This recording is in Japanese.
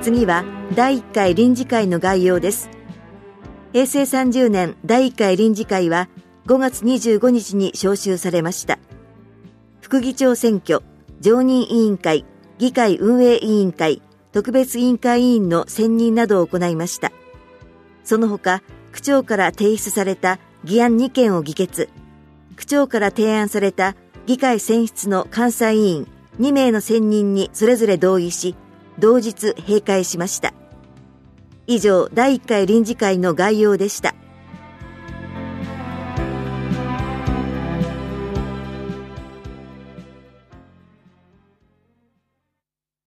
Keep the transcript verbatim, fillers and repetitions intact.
次はだいいっかい臨時会の概要です。へいせいさんじゅうねんだいいっかい臨時会はごがつにじゅうごにちに召集されました。副議長選挙、常任委員会、議会運営委員会、特別委員会委員の選任などを行いました。その他、区長から提出された議案にけんを議決、区長から提案された議会選出の監査委員にめいの選任にそれぞれ同意し、同日閉会しました。以上、だいいっかい臨時会の概要でした。